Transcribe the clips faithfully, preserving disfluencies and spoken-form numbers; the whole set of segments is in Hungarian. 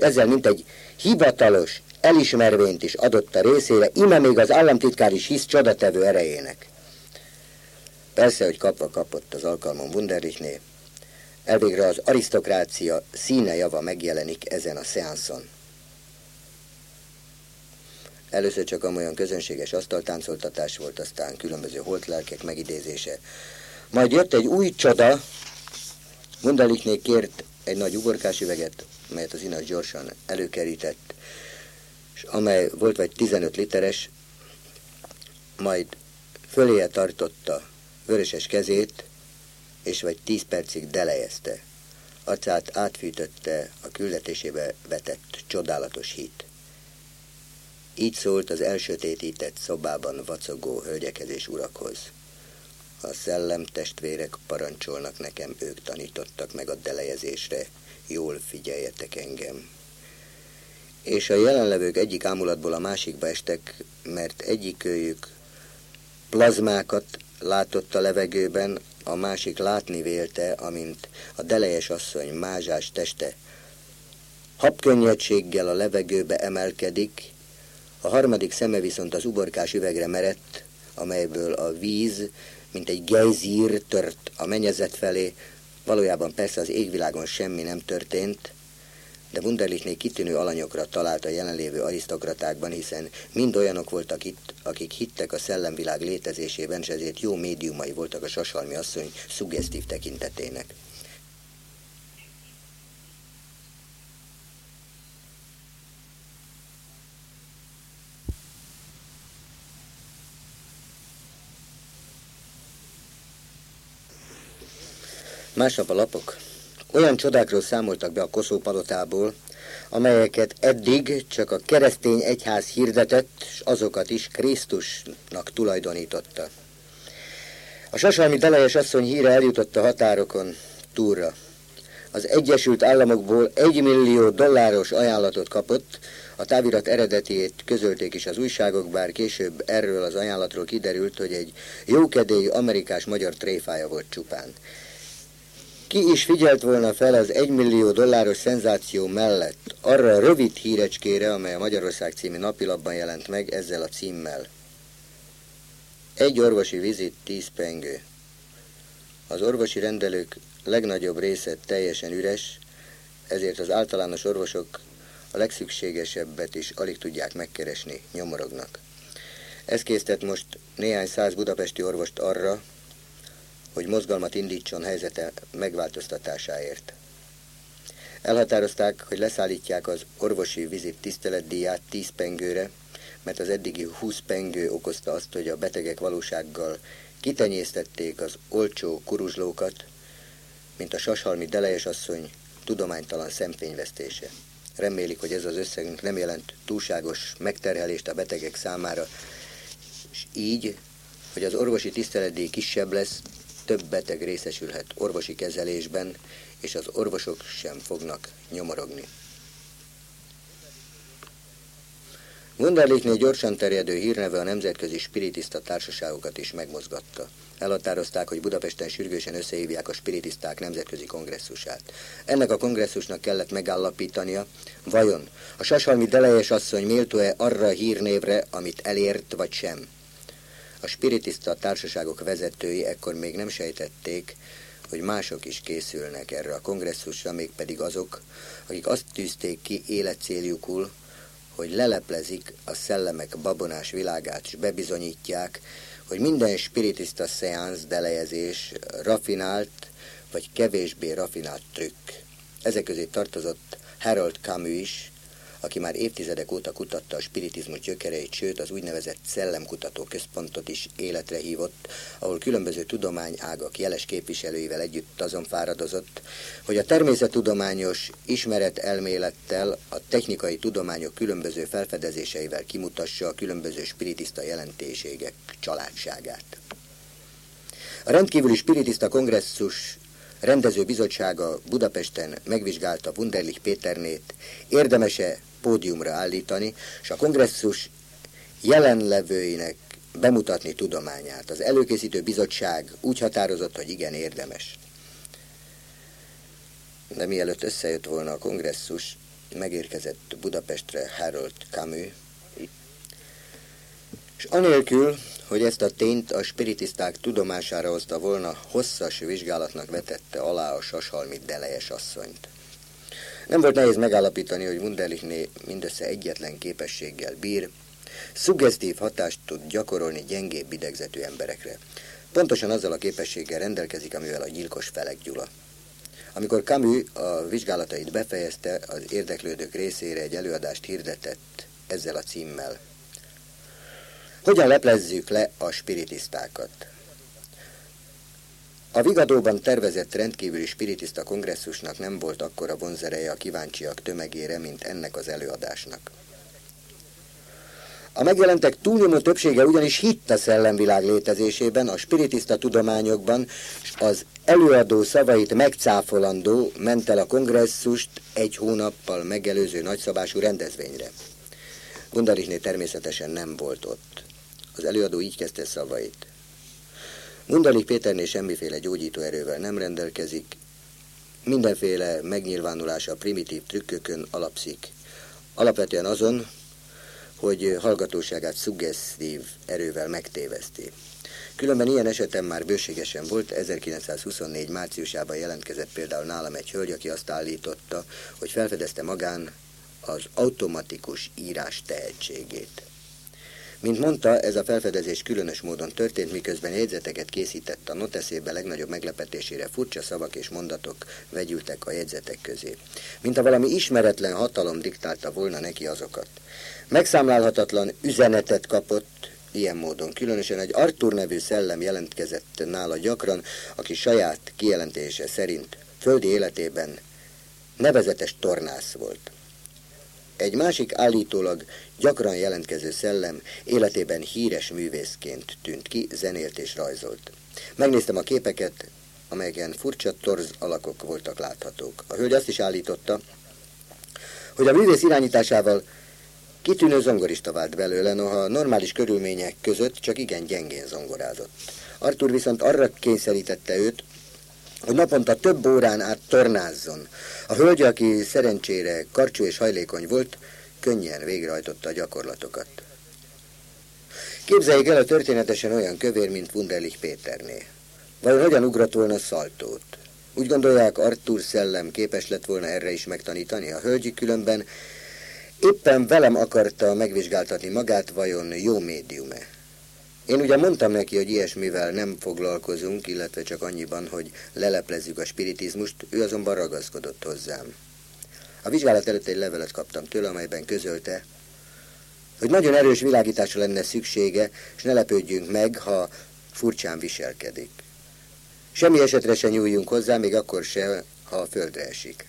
ezzel mintegy hivatalos elismervényt is adott a részére, ime még az államtitkár is hisz csodatevő erejének. Persze, hogy kapva kapott az alkalmon Wunderlichné, elvégre az arisztokrácia színe java megjelenik ezen a szeánszon. Először csak amolyan közönséges asztaltáncoltatás volt, aztán különböző holtlelkek megidézése. Majd jött egy új csoda, Wunderlichné kért egy nagy uborkás üveget, melyet az inas gyorsan előkerített, és amely volt vagy tizenöt literes, majd föléje tartotta vöröses kezét, és vagy tíz percig delejezte. Arcát átfűtötte a küldetésébe vetett csodálatos hit. Így szólt az elsötétített szobában vacogó hölgyekhez és urakhoz. A szellem testvérek parancsolnak nekem, ők tanítottak meg a delejezésre, jól figyeljetek engem. És a jelenlevők egyik ámulatból a másikba estek, mert egyikőjük plazmákat látott a levegőben, a másik látni vélte, amint a delejes asszony mázsás teste habkönnyedséggel a levegőbe emelkedik, a harmadik szeme viszont az uborkás üvegre merett, amelyből a víz, mint egy gejzír tört a mennyezet felé. Valójában persze az égvilágon semmi nem történt, de Wunderlichné kitűnő alanyokra talált a jelenlévő arisztokratákban, hiszen mind olyanok voltak itt, akik hittek a szellemvilág létezésében, és ezért jó médiumai voltak a sasalmi asszony szuggesztív tekintetének. Másnap a lapok olyan csodákról számoltak be a Koszó palotából, amelyeket eddig csak a keresztény egyház hirdetett, és azokat is Krisztusnak tulajdonította. A sasalmi delejes asszony híre eljutott a határokon túlra. Az Egyesült Államokból egy millió dolláros ajánlatot kapott, a távirat eredetiét közölték is az újságok, bár később erről az ajánlatról kiderült, hogy egy jókedélyű amerikás-magyar tréfája volt csupán. Ki is figyelt volna fel az egymillió dolláros szenzáció mellett arra a rövid hírecskére, amely a Magyarország című napilapban jelent meg ezzel a címmel. Egy orvosi vizit, tíz pengő. Az orvosi rendelők legnagyobb része teljesen üres, ezért az általános orvosok a legszükségesebbet is alig tudják megkeresni, nyomorognak. Ez késztet most néhány száz budapesti orvost arra, hogy mozgalmat indítson helyzete megváltoztatásáért. Elhatározták, hogy leszállítják az orvosi vizit tiszteletdíját tíz pengőre, mert az eddigi húsz pengő okozta azt, hogy a betegek valósággal kitenyésztették az olcsó kuruzslókat, mint a sasalmi delejes asszony tudománytalan szemfényvesztése. Remélik, hogy ez az összegünk nem jelent túlságos megterhelést a betegek számára, és így, hogy az orvosi tiszteletdíj kisebb lesz, több beteg részesülhet orvosi kezelésben, és az orvosok sem fognak nyomorogni. Wunderlichné gyorsan terjedő hírneve a nemzetközi spiritista társaságokat is megmozgatta. Elhatározták, hogy Budapesten sürgősen összehívják a spiritisták nemzetközi kongresszusát. Ennek a kongresszusnak kellett megállapítania, vajon a sasalmi delejes asszony méltó-e arra a hírnévre, amit elért, vagy sem. A spiritista társaságok vezetői ekkor még nem sejtették, hogy mások is készülnek erre a kongresszusra, mégpedig azok, akik azt tűzték ki életcéljukul, hogy leleplezik a szellemek babonás világát, és bebizonyítják, hogy minden spiritista szeánsz, delejezés raffinált, vagy kevésbé raffinált trükk. Ezek közé tartozott Harold Camus is, aki már évtizedek óta kutatta a spiritizmus gyökereit, sőt az úgynevezett szellemkutató központot is életre hívott, ahol különböző tudományágak jeles képviselőivel együtt azon fáradozott, hogy a természettudományos ismeretelmélettel a technikai tudományok különböző felfedezéseivel kimutassa a különböző spiritista jelentéségek családságát. A rendkívüli spiritista kongresszus rendező bizottsága Budapesten megvizsgálta Wunderlich Péternét, érdemese pódiumra állítani, és a kongresszus jelenlevőinek bemutatni tudományát. Az előkészítő bizottság úgy határozott, hogy igen, érdemes. De mielőtt összejött volna a kongresszus, megérkezett Budapestre Harold Camus, és anélkül, hogy ezt a tényt a spiritiszták tudomására hozta volna, hosszas vizsgálatnak vetette alá a sashalmi Delejes asszonyt. Nem volt nehéz megállapítani, hogy Wunderlichné mindössze egyetlen képességgel bír, szuggesztív hatást tud gyakorolni gyengébb idegzetű emberekre. Pontosan azzal a képességgel rendelkezik, amivel a gyilkos Felek Gyula. Amikor Camus a vizsgálatait befejezte, az érdeklődők részére egy előadást hirdetett ezzel a címmel: Hogyan leplezzük le a spiritisztákat? A Vigadóban tervezett rendkívüli spiritista kongresszusnak nem volt akkora vonzereje a kíváncsiak tömegére, mint ennek az előadásnak. A megjelentek túlnyomó többsége ugyanis hitt a szellemvilág létezésében, a spiritista tudományokban, és az előadó szavait megcáfolandó ment el a kongresszust egy hónappal megelőző nagyszabású rendezvényre. Wunderlichné természetesen nem volt ott. Az előadó így kezdte szavait: Wunderlich Péterné semmiféle gyógyító erővel nem rendelkezik, mindenféle megnyilvánulása primitív trükkökön alapszik, alapvetően azon, hogy hallgatóságát szuggesztív erővel megtéveszti. Különben ilyen esetem már bőségesen volt, ezerkilencszázhuszonnégy márciusában jelentkezett például nálam egy hölgy, aki azt állította, hogy felfedezte magán az automatikus írás tehetségét. Mint mondta, ez a felfedezés különös módon történt, miközben jegyzeteket készített a noteszébe, legnagyobb meglepetésére furcsa szavak és mondatok vegyültek a jegyzetek közé. Mint ha valami ismeretlen hatalom diktálta volna neki azokat. Megszámlálhatatlan üzenetet kapott ilyen módon. Különösen egy Arthur nevű szellem jelentkezett nála gyakran, aki saját kijelentése szerint földi életében nevezetes tornász volt. Egy másik állítólag gyakran jelentkező szellem életében híres művészként tűnt ki, zenélt és rajzolt. Megnéztem a képeket, amelyeken furcsa torz alakok voltak láthatók. A hölgy azt is állította, hogy a művész irányításával kitűnő zongorista vált belőle, noha normális körülmények között csak igen gyengén zongorázott. Arthur viszont arra kényszerítette őt, hogy naponta több órán át tornázzon. A hölgy, aki szerencsére karcsú és hajlékony volt, könnyen végrehajtotta a gyakorlatokat. Képzeljék el, a történetesen olyan kövér, mint Wunderlich Péterné. Vajon hogyan ugrott volna szaltót? Úgy gondolják, Arthur szellem képes lett volna erre is megtanítani? A hölgy különben éppen velem akarta megvizsgáltatni magát, vajon jó médium-e. Én ugye mondtam neki, hogy ilyesmivel nem foglalkozunk, illetve csak annyiban, hogy leleplezzük a spiritizmust, ő azonban ragaszkodott hozzám. A vizsgálat előtt egy levelet kaptam tőle, amelyben közölte, hogy nagyon erős világításra lenne szüksége, és ne lepődjünk meg, ha furcsán viselkedik. Semmi esetre se nyúljunk hozzá, még akkor se, ha a földre esik.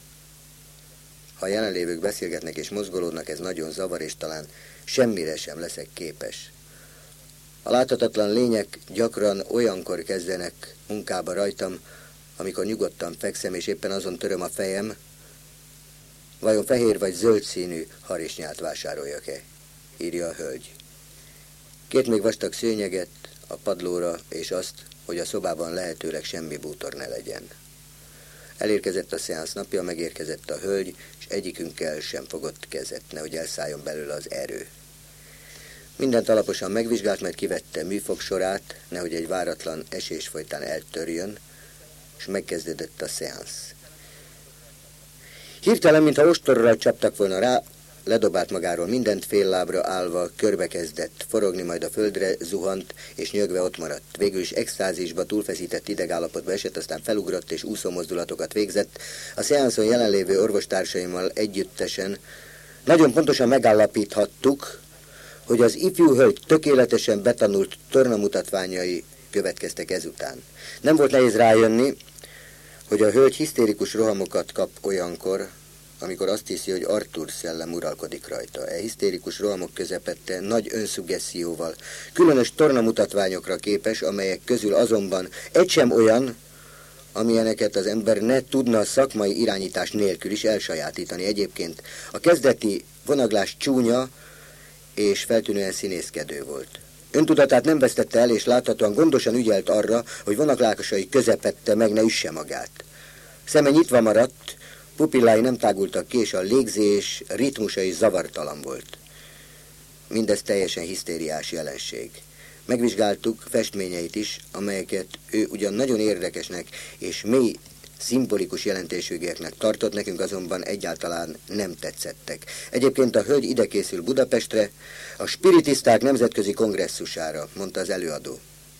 Ha a jelenlévők beszélgetnek és mozgolódnak, ez nagyon zavar, és talán semmire sem leszek képes. A láthatatlan lények gyakran olyankor kezdenek munkába rajtam, amikor nyugodtan fekszem, és éppen azon töröm a fejem, vajon fehér vagy zöld színű harisnyát vásároljak-e, írja a hölgy. Két még vastag szőnyeget a padlóra, és azt, hogy a szobában lehetőleg semmi bútor ne legyen. Elérkezett a szeánsz napja, megérkezett a hölgy, és egyikünkkel sem fogott kezet, nehogy elszálljon belőle az erő. Mindent alaposan megvizsgált, mert kivette műfogsorát, nehogy egy váratlan esés folytán eltörjön, és megkezdődött a szeánsz. Hirtelen, mintha ostorral csaptak volna rá, ledobált magáról mindent, fél lábra állva, körbe kezdett forogni, majd a földre zuhant, és nyögve ott maradt. Végül is extázisba, túlfeszített idegállapotba esett, aztán felugrott és úszó mozdulatokat végzett. A szeánszon jelenlévő orvostársaimmal együttesen nagyon pontosan megállapíthattuk, hogy az ifjú hölgy tökéletesen betanult tornamutatványai következtek ezután. Nem volt nehéz rájönni, hogy a hölgy hisztérikus rohamokat kap olyankor, amikor azt hiszi, hogy Arthur szellem uralkodik rajta. E hisztérikus rohamok közepette nagy önszugesszióval, különös tornamutatványokra képes, amelyek közül azonban egy sem olyan, amilyeneket az ember ne tudna szakmai irányítás nélkül is elsajátítani. Egyébként a kezdeti vonaglás csúnya és feltűnően színészkedő volt. Öntudatát nem vesztette el, és láthatóan gondosan ügyelt arra, hogy vonaglákasai közepette meg ne üsse magát. Szeme nyitva maradt, Pupillái nem tágultak ki, és a légzés ritmusa is zavartalan volt. Mindez teljesen hisztériás jelenség. Megvizsgáltuk festményeit is, amelyeket ő ugyan nagyon érdekesnek és mély szimbolikus jelentőségeknek tartott, nekünk azonban egyáltalán nem tetszettek. Egyébként a hölgy ide készül Budapestre, a spiritiszták nemzetközi kongresszusára, mondta az előadó.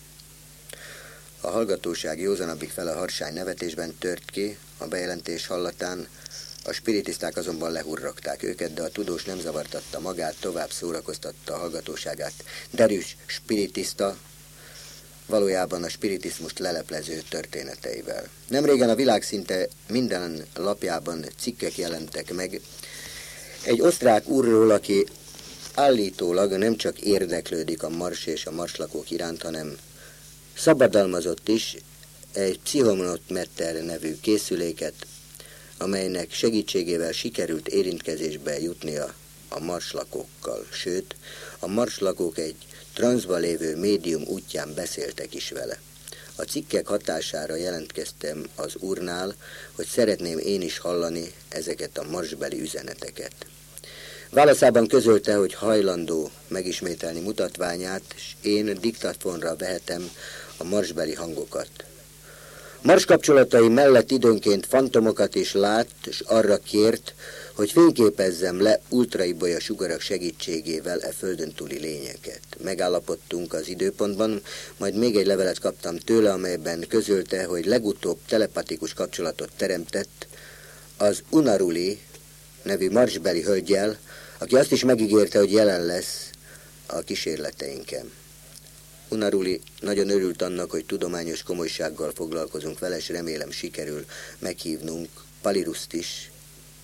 A hallgatóság józanabbik fele harsány nevetésben tört ki, a bejelentés hallatán, a spiritiszták azonban lehurrogták őket, de a tudós nem zavartatta magát, tovább szórakoztatta a hallgatóságát. Derűs spiritiszta, valójában a spiritizmust leleplező történeteivel. Nemrégen a világ szinte minden lapjában cikkek jelentek meg egy osztrák úrról, aki állítólag nem csak érdeklődik a mars és a marslakók iránt, hanem szabadalmazott is egy pszichometer nevű készüléket, amelynek segítségével sikerült érintkezésbe jutnia a marslakókkal. Sőt, a marslakók egy transzba lévő médium útján beszéltek is vele. A cikkek hatására jelentkeztem az úrnál, hogy szeretném én is hallani ezeket a marsbeli üzeneteket. Válaszában közölte, hogy hajlandó megismételni mutatványát, és én diktafonra vehetem a marsbeli hangokat. Mars kapcsolatai mellett időnként fantomokat is lát, és arra kért, hogy fényképezzem le ultraibolya sugarak segítségével e földön túli lényeket. Megállapodtunk az időpontban, majd még egy levelet kaptam tőle, amelyben közölte, hogy legutóbb telepatikus kapcsolatot teremtett az Unaruli nevű marsbeli hölggyel, aki azt is megígérte, hogy jelen lesz a kísérleteinken. Unaruli nagyon örült annak, hogy tudományos komolysággal foglalkozunk vele, és remélem sikerül meghívnunk Paliruszt is,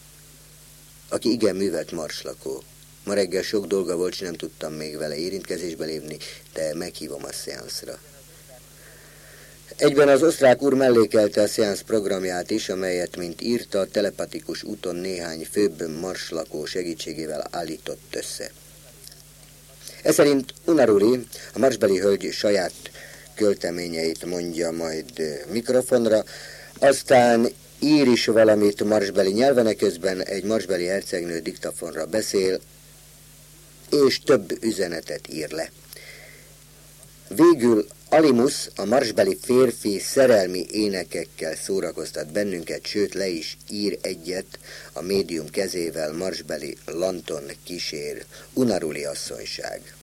aki igen művelt marslakó. Ma reggel sok dolga volt, és nem tudtam még vele érintkezésbe lépni, de meghívom a szeánszra. Egyben az osztrák úr mellékelte a szeánsz programját is, amelyet, mint írta, telepatikus úton néhány főbb marslakó segítségével állított össze. Ez szerint Unaruli, a marsbeli hölgy saját költeményeit mondja majd mikrofonra, aztán ír is valamit marsbeli nyelven, közben egy marsbeli hercegnő diktafonra beszél, és több üzenetet ír le. Végül Alimus, a marsbeli férfi szerelmi énekekkel szórakoztat bennünket, sőt le is ír egyet a médium kezével, marsbeli Lanton kísér, Unaruli asszonyság.